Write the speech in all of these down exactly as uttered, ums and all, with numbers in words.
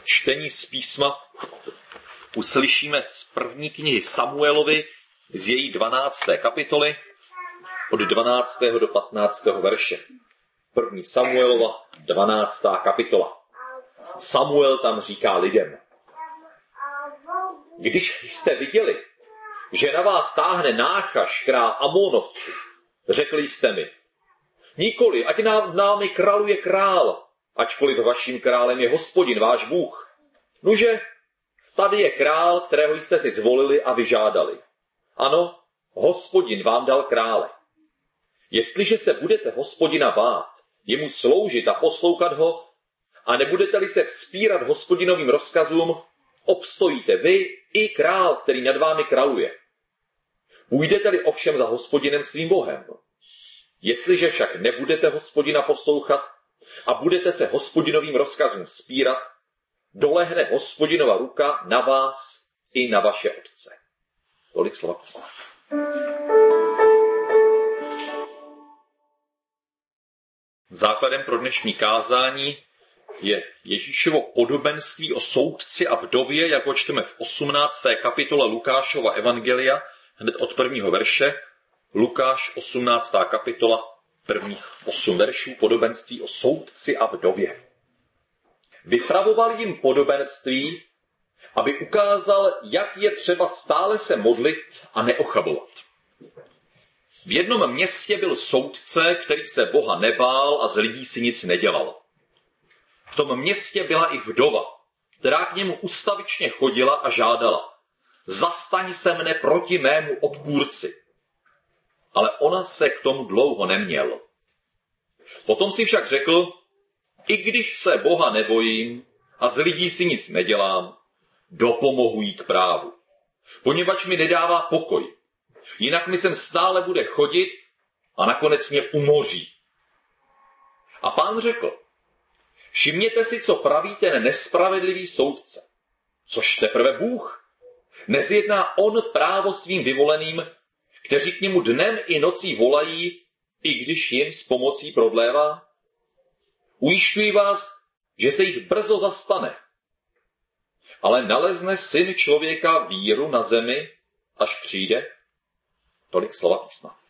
čtení z písma uslyšíme z první knihy Samuelovi z její dvanácté kapitoly od dvanáctého do patnáctého verše. První Samuelova dvanáctá kapitola. Samuel tam říká lidem: Když jste viděli, že na vás táhne Náchaš, král Amonovců, řekli jste mi: Nikoli, ať nám, námi králuje král, ačkoliv vaším králem je Hospodin, váš Bůh. Nuže, tady je král, kterého jste si zvolili a vyžádali. Ano, Hospodin vám dal krále. Jestliže se budete Hospodina bát, jemu sloužit a poslouchat ho, a nebudete-li se vzpírat Hospodinovým rozkazům, obstojíte vy i král, který nad vámi králuje. Půjdete-li ovšem za Hospodinem svým Bohem. Jestliže však nebudete Hospodina poslouchat a budete se Hospodinovým rozkazům vzpírat, dolehne Hospodinova ruka na vás i na vaše otce. Tolik slova písma. Základem pro dnešní kázání je Ježíšovo podobenství o soudci a vdově, jak ho čteme v osmnácté kapitole Lukášova evangelia, hned od prvního verše. Lukáš osmnáctá kapitola, prvních osm veršů, podobenství o soudci a vdově. Vypravoval jim podobenství, aby ukázal, jak je třeba stále se modlit a neochabovat. V jednom městě byl soudce, který se Boha nebál a z lidí si nic nedělal. V tom městě byla i vdova, která k němu ustavičně chodila a žádala: Zastaň se mne proti mému odpůrci. Ale ona se k tomu dlouho neměl. Potom si však řekl: I když se Boha nebojím a z lidí si nic nedělám, dopomohu jí k právu, poněvadž mi nedává pokoj. Jinak mi sem stále bude chodit a nakonec mě umoří. A Pán řekl: Všimněte si, co praví ten nespravedlivý soudce. Což teprve Bůh? Nezjedná on právo svým vyvoleným, kteří k němu dnem i nocí volají, i když jim s pomocí prodlévá? Ujišťuji vás, že se jich brzo zastane. Ale nalezne syn člověka víru na zemi, až přijde? Tolik slova písma.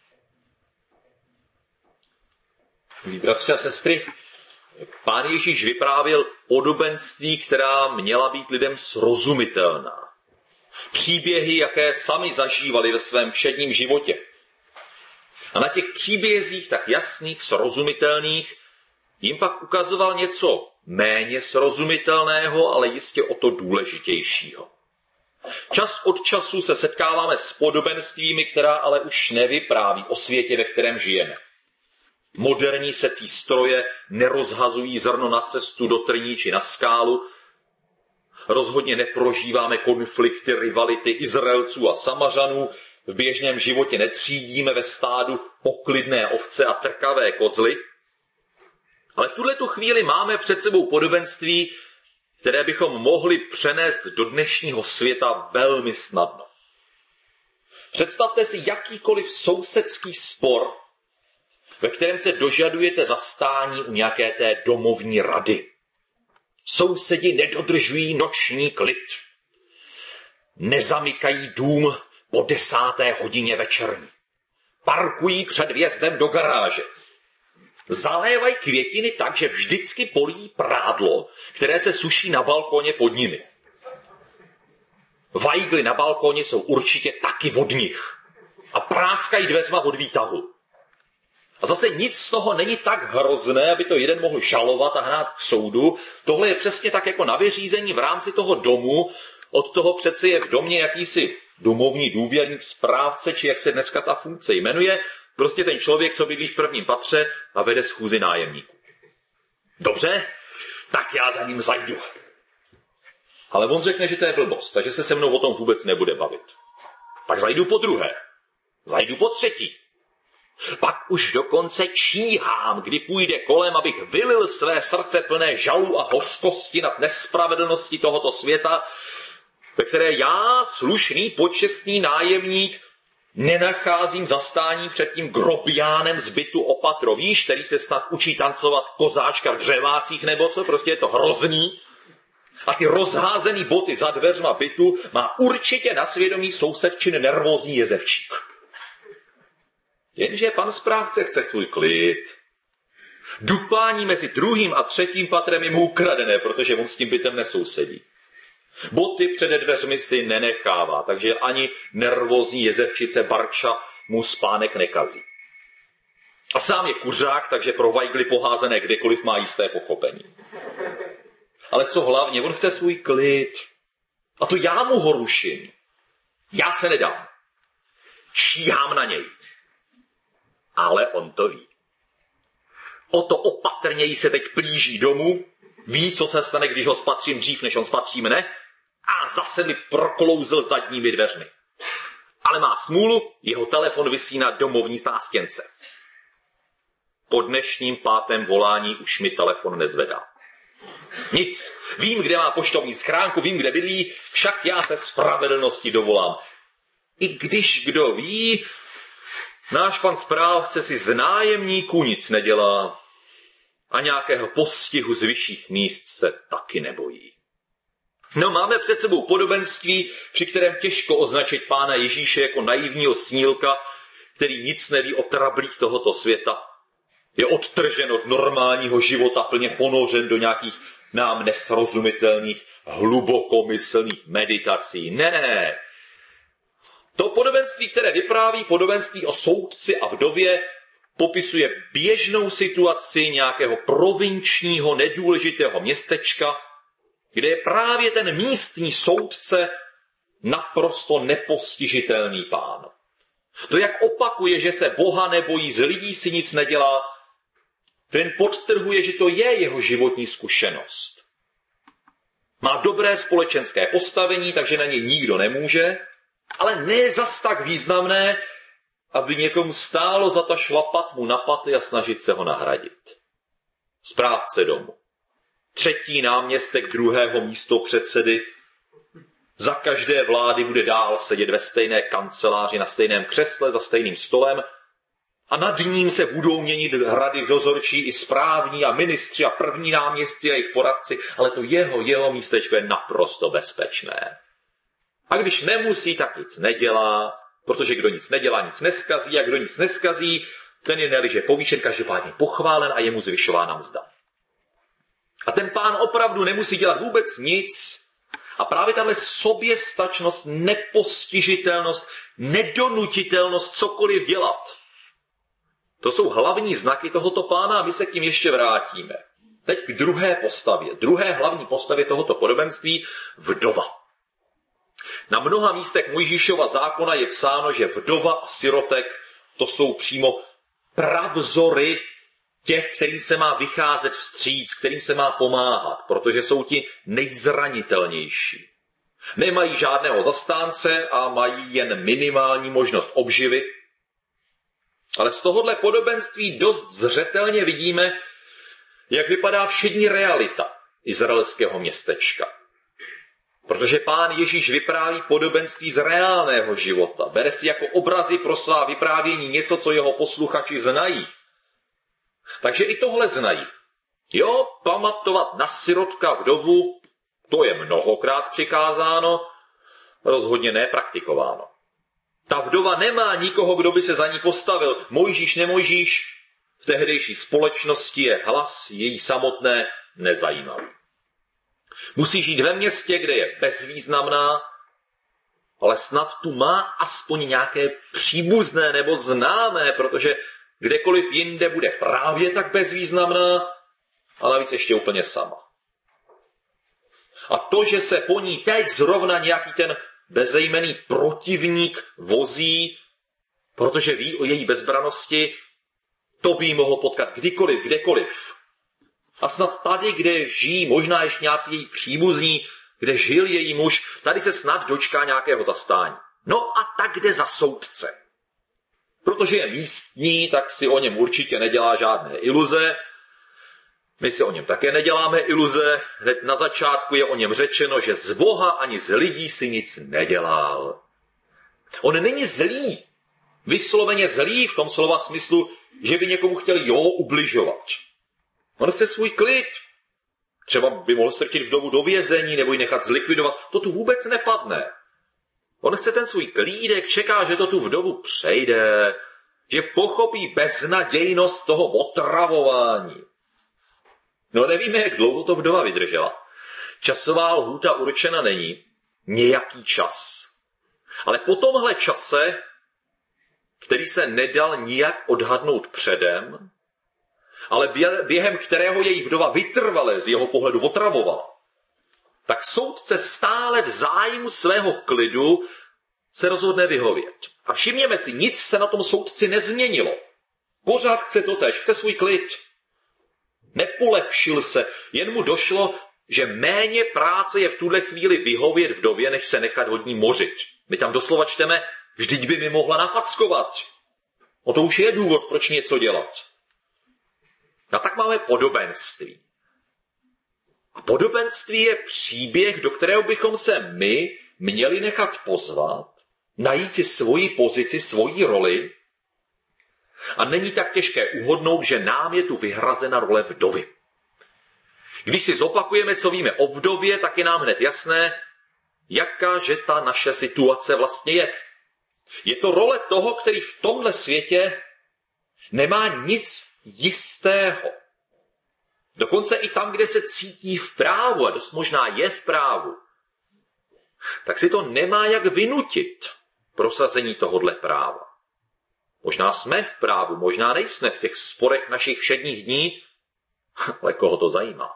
Milí bratři a sestry, Pán Ježíš vyprávěl podobenství, která měla být lidem srozumitelná. Příběhy, jaké sami zažívali ve svém všedním životě. A na těch příbězích tak jasných, srozumitelných, jim pak ukazoval něco méně srozumitelného, ale jistě o to důležitějšího. Čas od času se setkáváme s podobenstvími, která ale už nevypráví o světě, ve kterém žijeme. Moderní secí stroje nerozhazují zrno na cestu do trní či na skálu. Rozhodně neprožíváme konflikty, rivality Izraelců a Samařanů. V běžném životě netřídíme ve stádu poklidné ovce a trkavé kozly. Ale v tuhletu chvíli máme před sebou podobenství, které bychom mohli přenést do dnešního světa velmi snadno. Představte si jakýkoliv sousedský spor, ve kterém se dožadujete zastání u nějaké té domovní rady. Sousedi nedodržují noční klid. Nezamykají dům po desáté hodině večerní. Parkují před vjezdem do garáže. Zalévají květiny tak, že vždycky polí prádlo, které se suší na balkoně pod nimi. Vajgly na balkoně jsou určitě taky od nich. A práskají dveřma od výtahu. A zase nic z toho není tak hrozné, aby to jeden mohl žalovat a hnát k soudu. Tohle je přesně tak jako na vyřízení v rámci toho domu. Od toho přece je v domě jakýsi domovní důvěrník, správce, či jak se dneska ta funkce jmenuje. Prostě ten člověk, co bydlí v prvním patře a vede schůzi nájemníků. Dobře, tak já za ním zajdu. Ale on řekne, že to je blbost, takže se se mnou o tom vůbec nebude bavit. Tak zajdu po druhé. Zajdu po třetí. Pak už dokonce číhám, kdy půjde kolem, abych vylil své srdce plné žalu a hořkosti nad nespravedlností tohoto světa, ve které já, slušný, počestný nájemník, nenacházím zastání před tím grobiánem z bytu Opatro, víš, který se snad učí tancovat kozáčka v dřevácích nebo co, prostě je to hrozný. A ty rozházený boty za dveřma bytu má určitě na svědomí sousedčin nervózní jezevčík. Jenže pan správce chce svůj klid. Duplání mezi druhým a třetím patrem je mu ukradené, protože on s tím bytem nesousedí. Boty před dveřmi si nenechává, takže ani nervózní jezevčice Barča mu spánek nekazí. A sám je kuřák, takže pro vajgly poházené kdekoliv má jisté pochopení. Ale co hlavně, on chce svůj klid. A to já mu ho ruším. Já se nedám. Číhám na něj. Ale on to ví. O to opatrněji se teď plíží domů, ví, co se stane, když ho spatřím dřív, než on spatří mne, a zase mi proklouzl zadními dveřmi. Ale má smůlu, jeho telefon visí na domovní nástěnce. Po dnešním pátém volání už mi telefon nezvedá. Nic. Vím, kde má poštovní schránku, vím, kde bydlí, však já se spravedlnosti dovolám. I když kdo ví, náš pan správce si z nájemníků nic nedělá a nějakého postihu z vyšších míst se taky nebojí. No, máme před sebou podobenství, při kterém těžko označit pána Ježíše jako naivního snílka, který nic neví o trablích tohoto světa. Je odtržen od normálního života, plně ponořen do nějakých nám nesrozumitelných, hlubokomyslných meditací. Ne. To podobenství, které vypráví podobenství o soudci a vdově, popisuje běžnou situaci nějakého provinčního, nedůležitého městečka, kde je právě ten místní soudce naprosto nepostižitelný pán. To, jak opakuje, že se Boha nebojí, z lidí si nic nedělá, ten podtrhuje, že to je jeho životní zkušenost. Má dobré společenské postavení, takže na něj nikdo nemůže, ale ne zas tak významné, aby někomu stálo za to šlapat mu na paty a snažit se ho nahradit. Správce domu. Třetí náměstek druhého místopředsedy. Za každé vlády bude dál sedět ve stejné kanceláři, na stejném křesle, za stejným stolem a nad ním se budou měnit rady dozorčí i správní a ministři a první náměstci a jejich poradci, ale to jeho, jeho místečko je naprosto bezpečné. A když nemusí, tak nic nedělá, protože kdo nic nedělá, nic neskazí a kdo nic neskazí, ten je neliže povýšen, každopádně pochválen a je mu zvyšována mzda. A ten pán opravdu nemusí dělat vůbec nic. A právě tahle soběstačnost, nepostižitelnost, nedonutitelnost cokoliv dělat, to jsou hlavní znaky tohoto pána a my se k tím ještě vrátíme. Teď k druhé postavě. Druhé hlavní postavě tohoto podobenství, vdova. Na mnoha místech Mojžíšova zákona je psáno, že vdova a sirotek to jsou přímo pravzory těch, kterým se má vycházet vstříc, kterým se má pomáhat, protože jsou ti nejzranitelnější. Nemají žádného zastánce a mají jen minimální možnost obživy. Ale z tohohle podobenství dost zřetelně vidíme, jak vypadá všední realita izraelského městečka. Protože pán Ježíš vypráví podobenství z reálného života. Bere si jako obrazy pro svá vyprávění něco, co jeho posluchači znají. Takže i tohle znají. Jo, pamatovat na sirotka vdovu, to je mnohokrát přikázáno, rozhodně nepraktikováno. Ta vdova nemá nikoho, kdo by se za ní postavil. Mojžíš, nemojžíš, v tehdejší společnosti je hlas její samotné nezajímavý. Musí žít ve městě, kde je bezvýznamná, ale snad tu má aspoň nějaké příbuzné nebo známé, protože kdekoliv jinde bude právě tak bezvýznamná, a navíc ještě úplně sama. A to, že se po ní teď zrovna nějaký ten bezejmenný protivník vozí, protože ví o její bezbranosti, to by jí mohlo potkat kdykoliv, kdekoliv. A snad tady, kde žijí možná ještě nějací její příbuzní, kde žil její muž, tady se snad dočká nějakého zastání. No a tak jde za soudce. Protože je místní, tak si o něm určitě nedělá žádné iluze. My si o něm také neděláme iluze. Hned na začátku je o něm řečeno, že z Boha ani z lidí si nic nedělal. On není zlý. Vysloveně zlý v tom slova smyslu, že by někomu chtěl jo ubližovat. On chce svůj klid. Třeba by mohl strčit vdovu do vězení nebo ji nechat zlikvidovat. To tu vůbec nepadne. On chce ten svůj klídek, čeká, že to tu vdovu přejde, že pochopí beznadějnost toho otravování. No nevíme, jak dlouho to vdova vydržela. Časová lhůta určena není, nějaký čas. Ale po tomhle čase, který se nedal nijak odhadnout předem, ale během kterého její vdova vytrvale z jeho pohledu otravovala, tak soudce stále v zájmu svého klidu se rozhodne vyhovět. A všimněme si, nic se na tom soudci nezměnilo. Pořád chce totéž, chce svůj klid. Nepolepšil se, jen mu došlo, že méně práce je v tuhle chvíli vyhovět vdově, než se nechat od ní mořit. My tam doslova čteme, vždyť by mi mohla nafackovat. O to už je důvod, proč něco dělat. A tak máme podobenství. A podobenství je příběh, do kterého bychom se my měli nechat pozvat, najít si svoji pozici, svoji roli. A není tak těžké uhodnout, že nám je tu vyhrazena role vdovy. Když si zopakujeme, co víme o vdově, tak je nám hned jasné, jaká že ta naše situace vlastně je. Je to role toho, který v tomhle světě nemá nic jistého. Dokonce i tam, kde se cítí v právu, a dost možná je v právu, tak si to nemá jak vynutit prosazení tohodle práva. Možná jsme v právu, možná nejsme v těch sporech našich všedních dní, ale koho to zajímá.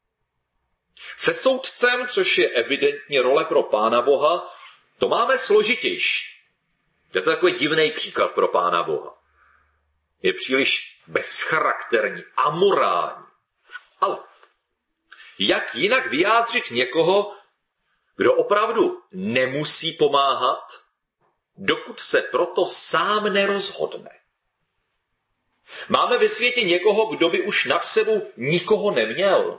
Se soudcem, což je evidentně role pro Pána Boha, to máme složitější. Je to takový divný příklad pro Pána Boha. Je příliš bezcharakterní, amorální. Ale jak jinak vyjádřit někoho, kdo opravdu nemusí pomáhat, dokud se proto sám nerozhodne? Máme ve světě někoho, kdo by už nad sebou nikoho neměl.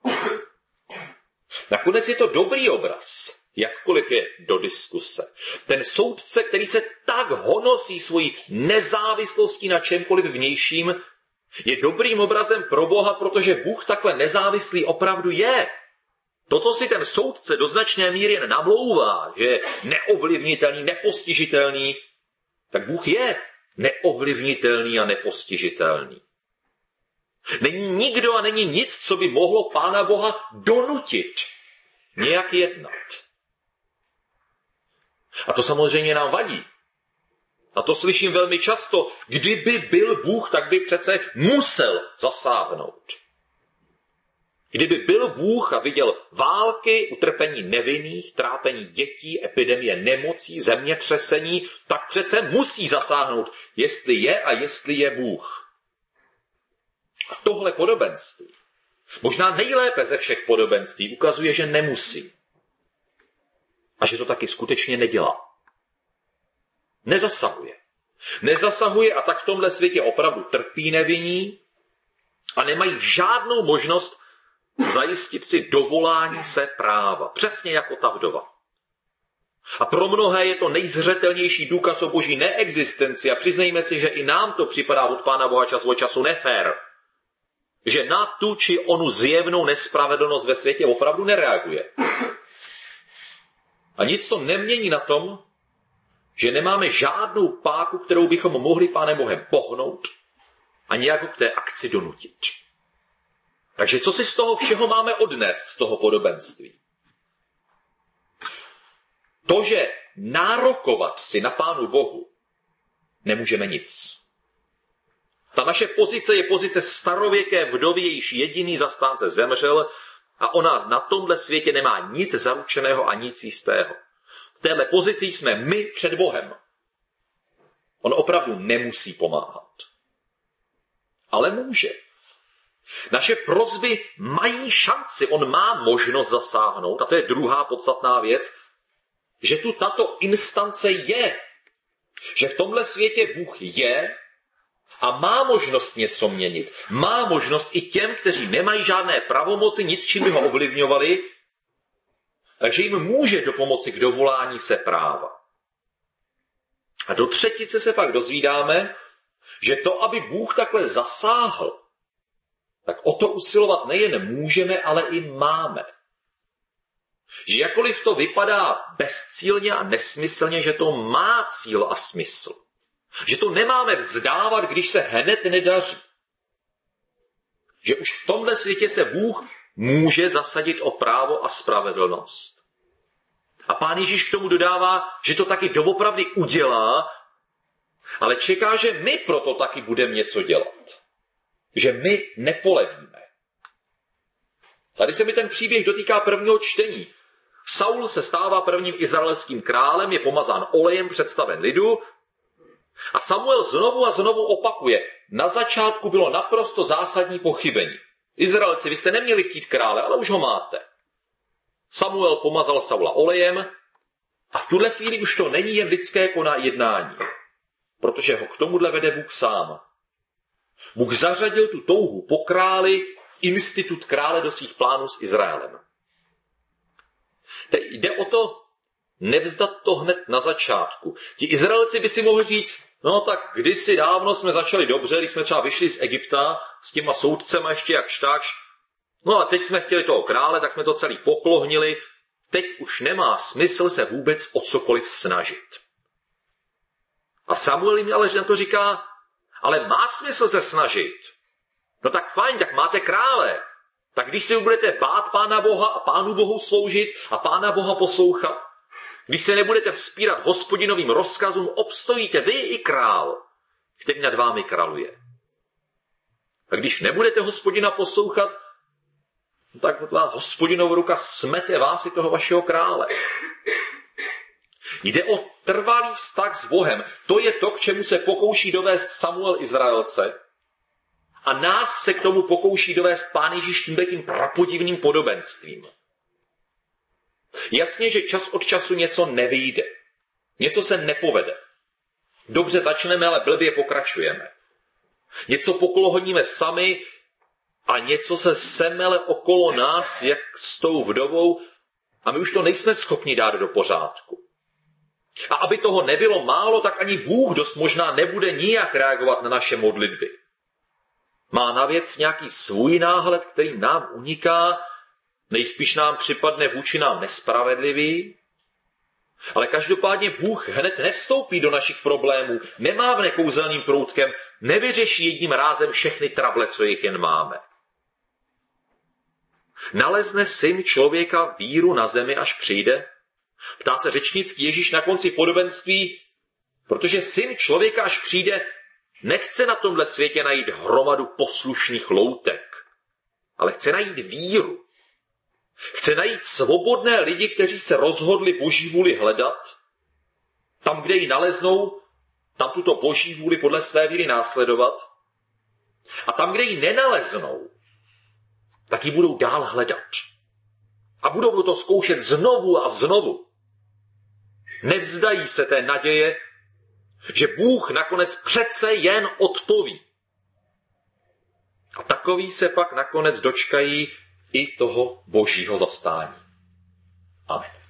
Nakonec je to dobrý obraz, jakkoliv je do diskuse. Ten soudce, který se tak honosí svojí nezávislostí na čemkoliv vnějším, je dobrým obrazem pro Boha, protože Bůh takhle nezávislý opravdu je. Toto si ten soudce do značné míry jen namlouvá, že je neovlivnitelný, nepostižitelný, tak Bůh je neovlivnitelný a nepostižitelný. Není nikdo a není nic, co by mohlo Pána Boha donutit nějak jednat. A to samozřejmě nám vadí. A to slyším velmi často. Kdyby byl Bůh, tak by přece musel zasáhnout. Kdyby byl Bůh a viděl války, utrpení nevinných, trápení dětí, epidemie nemocí, zemětřesení, tak přece musí zasáhnout, jestli je a jestli je Bůh. A tohle podobenství, možná nejlépe ze všech podobenství, ukazuje, že nemusí. A že to taky skutečně nedělá. Nezasahuje. Nezasahuje a tak v tomhle světě opravdu trpí nevinní a nemají žádnou možnost zajistit si dovolání se práva. Přesně jako ta vdova. A pro mnohé je to nejzřetelnější důkaz o boží neexistenci a přiznejme si, že i nám to připadá od Pána Boha čas od času nefér. Že na tu či onu zjevnou nespravedlnost ve světě opravdu nereaguje. A nic to nemění na tom, že nemáme žádnou páku, kterou bychom mohli Pánem Bohem pohnout a nějak k té akci donutit. Takže co si z toho všeho máme odnést, z toho podobenství? To, že nárokovat si na Pánu Bohu nemůžeme nic. Ta naše pozice je pozice starověké vdovy, jejíž jediný zastánce zemřel a ona na tomhle světě nemá nic zaručeného a nic jistého. V téhle pozici jsme my před Bohem. On opravdu nemusí pomáhat. Ale může. Naše prosby mají šanci, on má možnost zasáhnout, a to je druhá podstatná věc, že tu tato instance je. Že v tomhle světě Bůh je a má možnost něco měnit. Má možnost i těm, kteří nemají žádné pravomoci, nic, čím by ho ovlivňovali, takže jim může dopomoci k dovolání se práva. A do třetice se pak dozvídáme, že to, aby Bůh takhle zasáhl, tak o to usilovat nejen můžeme, ale i máme. Že jakkoliv to vypadá bezcílně a nesmyslně, že to má cíl a smysl. Že to nemáme vzdávat, když se hned nedaří. Že už v tomhle světě se Bůh může zasadit o právo a spravedlnost. A Pán Ježíš k tomu dodává, že to taky doopravdy udělá, ale čeká, že my proto taky budeme něco dělat. Že my nepolevíme. Tady se mi ten příběh dotýká prvního čtení. Saul se stává prvním izraelským králem, je pomazán olejem, představen lidu a Samuel znovu a znovu opakuje. Na začátku bylo naprosto zásadní pochybení. Izraelci, vy jste neměli chtít krále, ale už ho máte. Samuel pomazal Saula olejem a v tuhle chvíli už to není jen lidské koná jednání, protože ho k tomuhle vede Bůh sám. Bůh zařadil tu touhu po králi, institut krále do svých plánů s Izraelem. Teď jde o to nevzdat to hned na začátku. Ti Izraelci by si mohli říct, no tak kdysi dávno jsme začali dobře, když jsme třeba vyšli z Egypta s těma soudcema ještě jakž takž, no a teď jsme chtěli toho krále, tak jsme to celý poklohnili, teď už nemá smysl se vůbec o cokoliv snažit. A Samuel jim ale na to říká, ale má smysl se snažit. No tak fajn, tak máte krále. Tak když si budete bát Pána Boha a Pánu Bohu sloužit a Pána Boha poslouchat, když se nebudete vzpírat Hospodinovým rozkazům, obstojíte vy i král, který nad vámi králuje. A když nebudete Hospodina poslouchat, tak Hospodinova ruka smete vás i toho vašeho krále. Jde o trvalý vztah s Bohem. To je to, k čemu se pokouší dovést Samuel Izraelce. A nás se k tomu pokouší dovést Pán Ježíš tímhletím prapodivným podobenstvím. Jasně, že čas od času něco nevyjde. Něco se nepovede. Dobře začneme, ale blbě pokračujeme. Něco poklohodíme sami a něco se semele okolo nás, jak s tou vdovou, a my už to nejsme schopni dát do pořádku. A aby toho nebylo málo, tak ani Bůh dost možná nebude nijak reagovat na naše modlitby. Má na věc nějaký svůj náhled, který nám uniká, nejspíš nám připadne vůči nám nespravedlivý, ale každopádně Bůh hned nevstoupí do našich problémů, nemávne kouzelným proutkem, nevyřeší jedním rázem všechny trable, co jich jen máme. Nalezne syn člověka víru na zemi, až přijde? Ptá se řečnický Ježíš na konci podobenství, protože syn člověka, až přijde, nechce na tomhle světě najít hromadu poslušných loutek, ale chce najít víru. Chce najít svobodné lidi, kteří se rozhodli Boží vůli hledat. Tam, kde ji naleznou, tam tuto Boží vůli podle své víry následovat. A tam, kde ji nenaleznou, tak ji budou dál hledat. A budou to zkoušet znovu a znovu. Nevzdají se té naděje, že Bůh nakonec přece jen odpoví. A takoví se pak nakonec dočkají i toho Božího zastání. Amen.